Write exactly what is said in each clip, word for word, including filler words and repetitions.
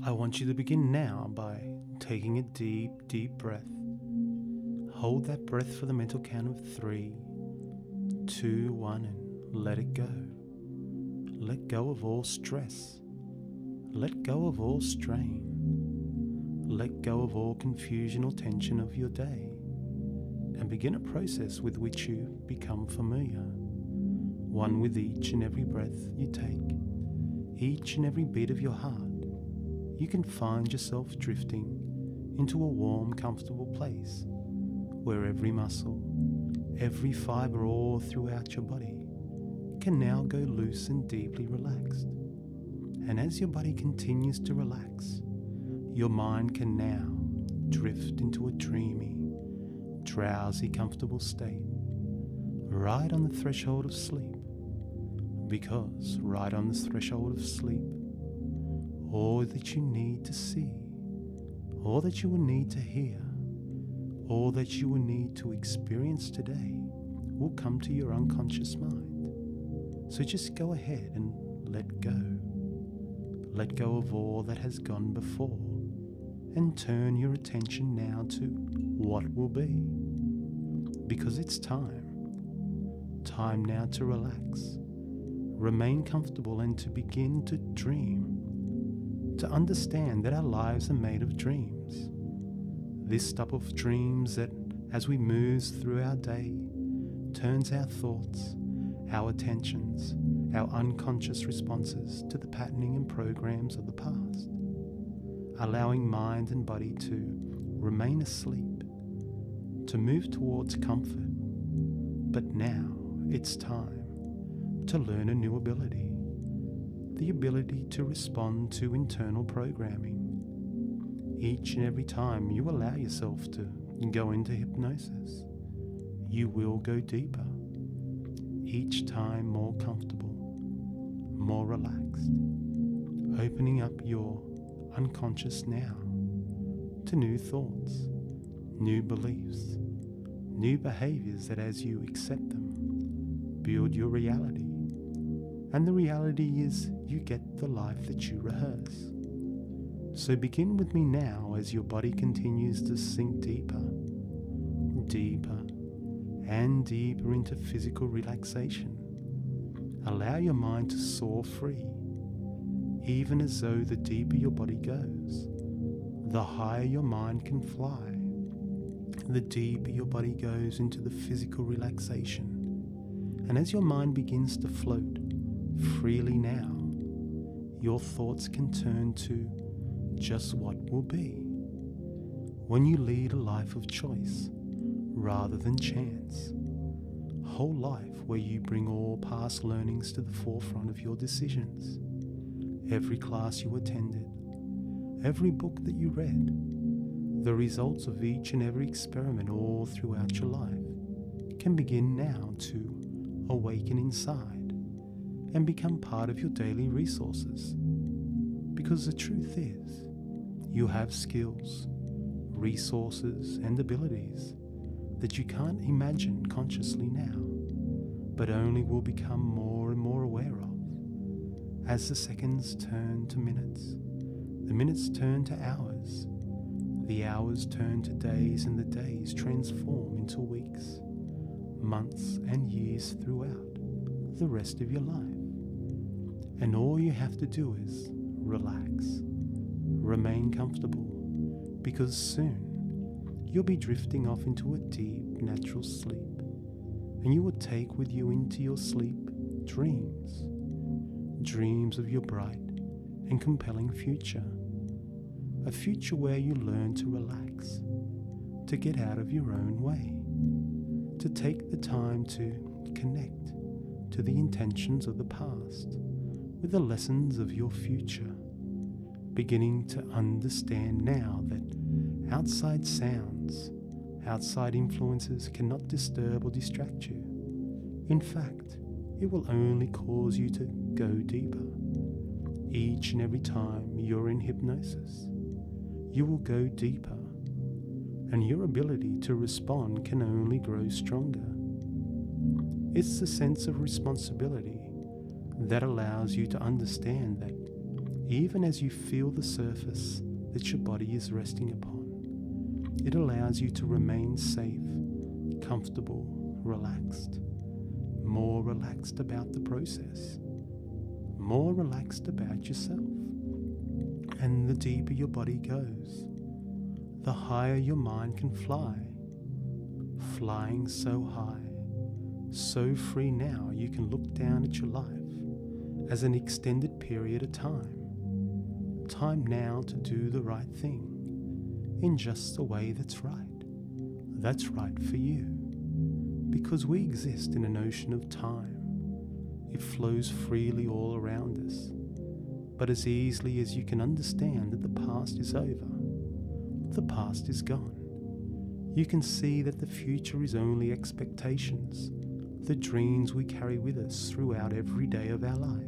I want you to begin now by taking a deep, deep breath. Hold that breath for the mental count of three, two, one, and let it go. Let go of all stress. Let go of all strain. Let go of all confusion or tension of your day, and begin a process with which you become familiar. One with each and every breath you take, each and every beat of your heart. You can find yourself drifting into a warm, comfortable place where every muscle, every fibre all throughout your body can now go loose and deeply relaxed. And as your body continues to relax, your mind can now drift into a dreamy, drowsy, comfortable state, right on the threshold of sleep. Because right on the threshold of sleep, all that you need to see, all that you will need to hear, all that you will need to experience today will come to your unconscious mind. So just go ahead and let go. Let go of all that has gone before and turn your attention now to what will be. Because it's time. Time now to relax, remain comfortable, and to begin to dream. To understand that our lives are made of dreams. This type of dreams that, as we move through our day, turns our thoughts, our attentions, our unconscious responses to the patterning and programs of the past, allowing mind and body to remain asleep, to move towards comfort. But now it's time to learn a new ability, the ability to respond to internal programming. Each and every time you allow yourself to go into hypnosis, you will go deeper, each time more comfortable, more relaxed, opening up your unconscious now to new thoughts, new beliefs, new behaviors that, as you accept them, build your reality. And the reality is you get the life that you rehearse. So begin with me now as your body continues to sink deeper, deeper, and deeper into physical relaxation. Allow your mind to soar free, even as though the deeper your body goes, the higher your mind can fly. The deeper your body goes into the physical relaxation. And as your mind begins to float freely now, your thoughts can turn to just what will be. When you lead a life of choice rather than chance, a whole life where you bring all past learnings to the forefront of your decisions, every class you attended, every book that you read, the results of each and every experiment all throughout your life can begin now to awaken inside and become part of your daily resources. Because the truth is, you have skills, resources, and abilities that you can't imagine consciously now, but only will become more and more aware of as the seconds turn to minutes, the minutes turn to hours, the hours turn to days, and the days transform into weeks, months, and years throughout the rest of your life. And all you have to do is relax, remain comfortable, because soon you'll be drifting off into a deep natural sleep, and you will take with you into your sleep dreams, dreams of your bright and compelling future, a future where you learn to relax, to get out of your own way, to take the time to connect to the intentions of the past with the lessons of your future, beginning to understand now that outside sounds, outside influences cannot disturb or distract you. In fact, it will only cause you to go deeper. Each and every time you're in hypnosis, you will go deeper, and your ability to respond can only grow stronger. It's the sense of responsibility that allows you to understand that even as you feel the surface that your body is resting upon. It allows you to remain safe, comfortable, relaxed, more relaxed about the process, more relaxed about yourself. And the deeper your body goes, the higher your mind can fly, flying so high, so free now you can look down at your life as an extended period of time. Time now to do the right thing in just the way that's right. That's right for you. Because we exist in an ocean of time. It flows freely all around us. But as easily as you can understand that the past is over, the past is gone. You can see that the future is only expectations, the dreams we carry with us throughout every day of our life.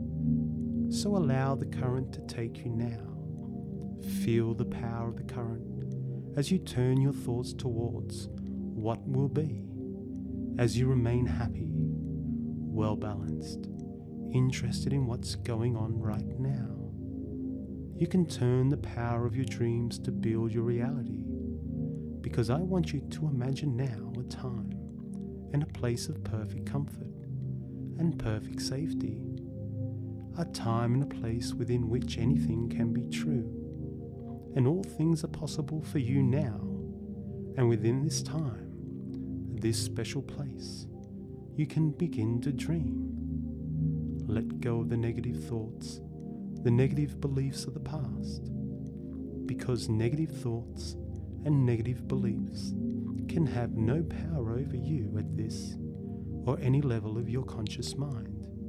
So allow the current to take you now. Feel the power of the current as you turn your thoughts towards what will be, as you remain happy, well balanced, interested in what's going on right now. You can turn the power of your dreams to build your reality, because I want you to imagine now a time and a place of perfect comfort and perfect safety. A time and a place within which anything can be true, and all things are possible for you now. And within this time, this special place, you can begin to dream. Let go of the negative thoughts, the negative beliefs of the past, because negative thoughts and negative beliefs can have no power over you at this or any level of your conscious mind.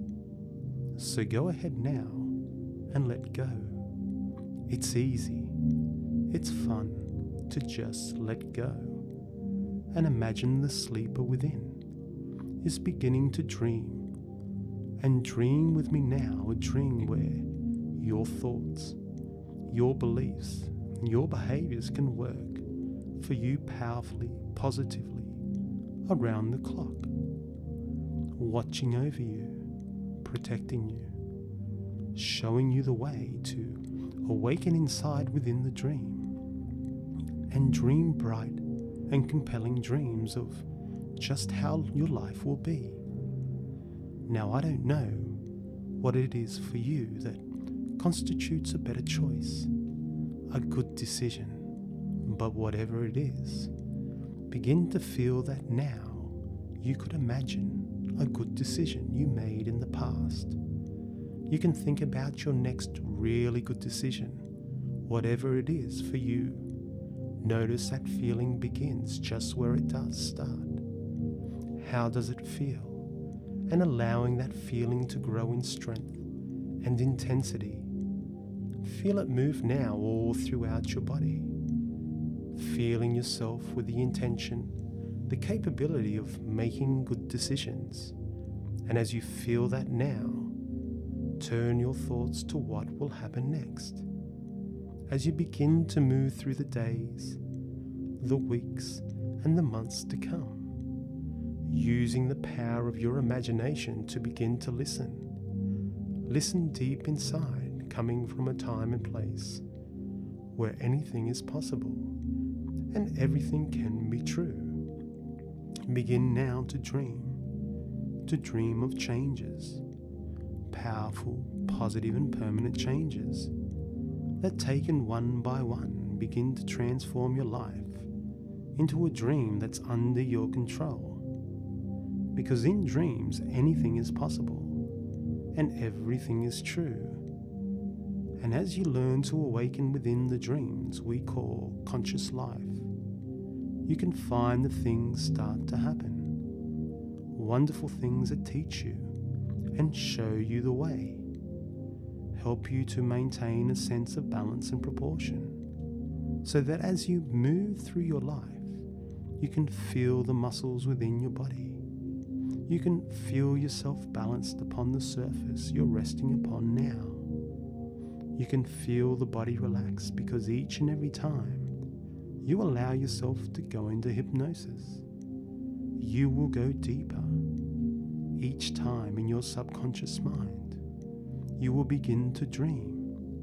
So go ahead now and let go. It's easy, it's fun to just let go and imagine the sleeper within is beginning to dream. And dream with me now a dream where your thoughts, your beliefs, your behaviors can work for you powerfully, positively, around the clock, watching over you, protecting you, showing you the way to awaken inside within the dream, and dream bright and compelling dreams of just how your life will be. Now, I don't know what it is for you that constitutes a better choice, a good decision, but whatever it is, begin to feel that now you could imagine a good decision you made in the past. You can think about your next really good decision, whatever it is for you. Notice that feeling begins just where it does start. How does it feel? And allowing that feeling to grow in strength and intensity. Feel it move now all throughout your body. Feeling yourself with the intention, the capability of making good decisions. And as you feel that now, turn your thoughts to what will happen next. As you begin to move through the days, the weeks, and the months to come, using the power of your imagination to begin to listen. Listen deep inside, coming from a time and place where anything is possible and everything can be true. Begin now to dream, to dream of changes, powerful, positive and permanent changes that, taken one by one, begin to transform your life into a dream that's under your control. Because in dreams, anything is possible and everything is true. And as you learn to awaken within the dreams we call conscious life, you can find the things start to happen. Wonderful things that teach you and show you the way, help you to maintain a sense of balance and proportion, so that as you move through your life, you can feel the muscles within your body. You can feel yourself balanced upon the surface you're resting upon now. You can feel the body relax, because each and every time you allow yourself to go into hypnosis, you will go deeper. Each time in your subconscious mind, you will begin to dream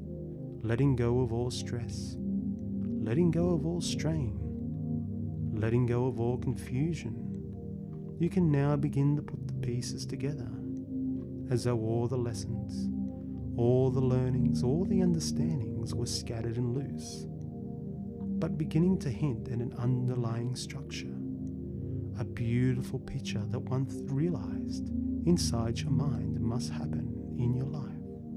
letting go of all stress, letting go of all strain, letting go of all confusion, you can now begin to put the pieces together as though all the lessons, all the learnings, all the understandings were scattered and loose, but beginning to hint at an underlying structure, a beautiful picture that once realized inside your mind must happen in your life.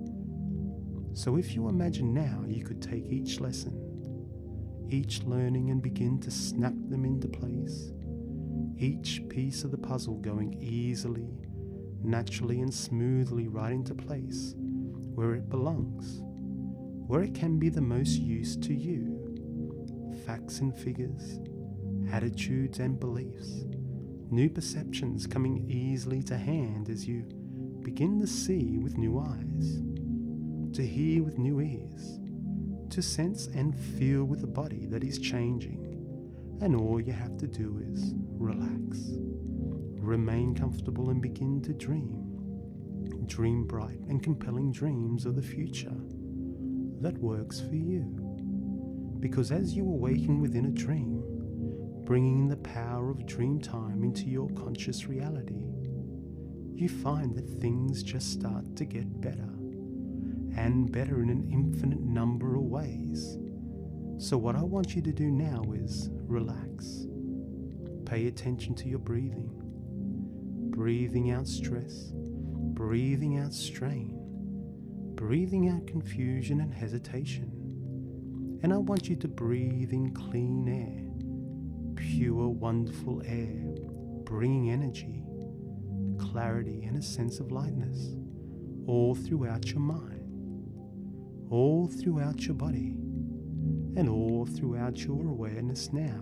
So if you imagine now you could take each lesson, each learning and begin to snap them into place, each piece of the puzzle going easily, naturally and smoothly right into place where it belongs, where it can be the most use to you. Facts and figures, attitudes and beliefs, new perceptions coming easily to hand as you begin to see with new eyes, to hear with new ears, to sense and feel with a body that is changing, and all you have to do is relax, remain comfortable and begin to dream. Dream bright and compelling dreams of the future that works for you. Because as you awaken within a dream, bringing the power of dream time into your conscious reality, you find that things just start to get better, and better in an infinite number of ways. So what I want you to do now is relax. Pay attention to your breathing. Breathing out stress, breathing out strain, breathing out confusion and hesitation. And I want you to breathe in clean air, pure, wonderful air, bringing energy, clarity and a sense of lightness all throughout your mind, all throughout your body, and all throughout your awareness now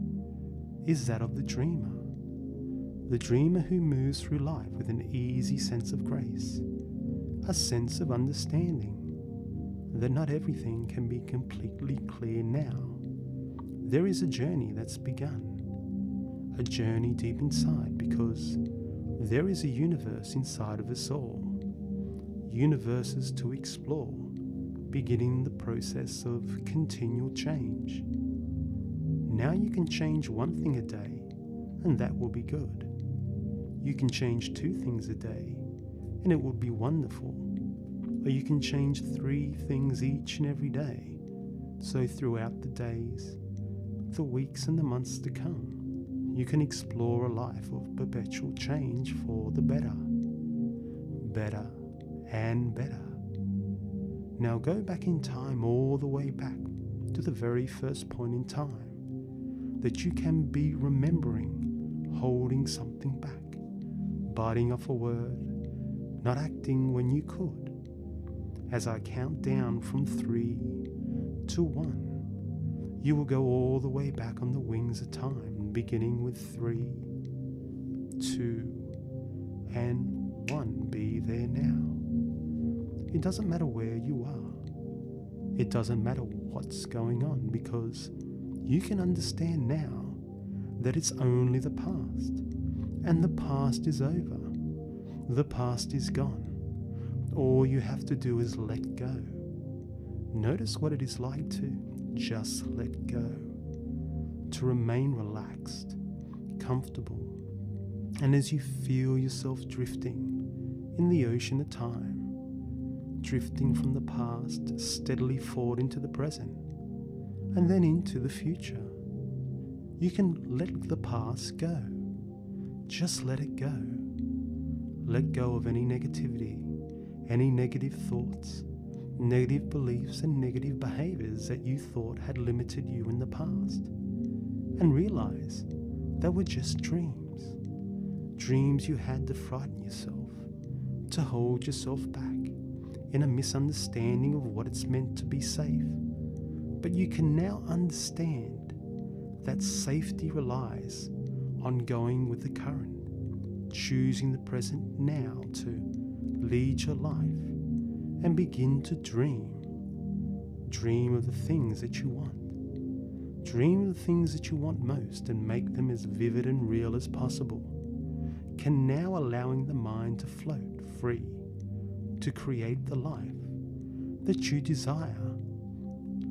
is that of the dreamer. The dreamer who moves through life with an easy sense of grace, a sense of understanding that not everything can be completely clear now. There is a journey that's begun, a journey deep inside, because there is a universe inside of us all, universes to explore, beginning the process of continual change. Now you can change one thing a day, and that will be good. You can change two things a day, and it will be wonderful. Or you can change three things each and every day. So throughout the days, the weeks and the months to come, you can explore a life of perpetual change for the better. Better and better. Now go back in time, all the way back to the very first point in time that you can be remembering, holding something back, biting off a word, not acting when you could. As I count down from three to one, you will go all the way back on the wings of time, beginning with three, two, and one. Be there now. It doesn't matter where you are. It doesn't matter what's going on, because you can understand now that it's only the past, and the past is over. The past is gone. All you have to do is let go. Notice what it is like to just let go, to remain relaxed, comfortable, and as you feel yourself drifting in the ocean of time, drifting from the past steadily forward into the present, and then into the future, you can let the past go. Just let it go. Let go of any negativity, any negative thoughts, negative beliefs and negative behaviors that you thought had limited you in the past, and realize they were just dreams. Dreams you had to frighten yourself, to hold yourself back in a misunderstanding of what it's meant to be safe. But you can now understand that safety relies on going with the current, choosing the present now to lead your life and begin to dream. Dream of the things that you want. Dream of the things that you want most and make them as vivid and real as possible. Can now allowing the mind to float free, to create the life that you desire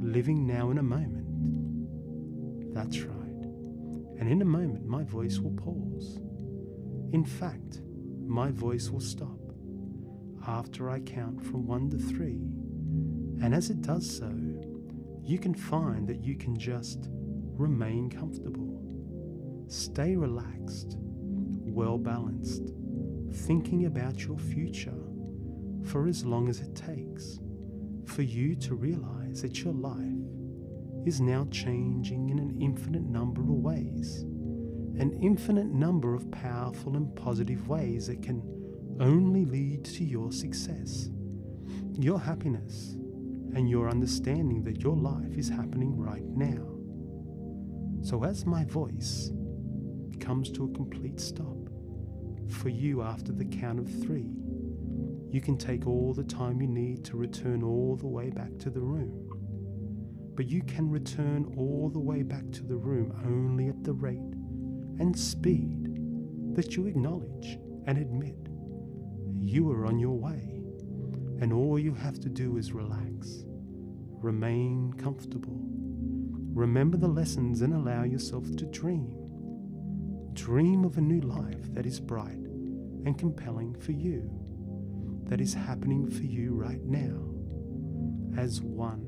living now in a moment. That's right. And in a moment, my voice will pause. In fact, my voice will stop after I count from one to three. And as it does so, you can find that you can just remain comfortable, stay relaxed, well balanced, thinking about your future for as long as it takes for you to realize that your life is now changing in an infinite number of ways, an infinite number of powerful and positive ways that can only lead to your success, your happiness, and your understanding that your life is happening right now. So as my voice comes to a complete stop for you after the count of three, you can take all the time you need to return all the way back to the room. But you can return all the way back to the room only at the rate and speed that you acknowledge and admit you are on your way, and all you have to do is relax, remain comfortable, remember the lessons, and allow yourself to dream. Dream of a new life that is bright and compelling for you, that is happening for you right now. As one,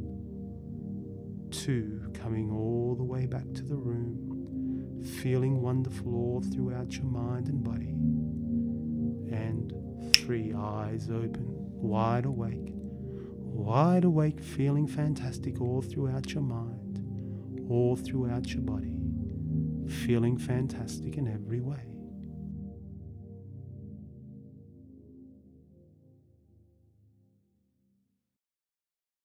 two, coming all the way back to the room, feeling wonderful all throughout your mind and body. And three, eyes open, wide awake, wide awake, feeling fantastic all throughout your mind, all throughout your body, feeling fantastic in every way.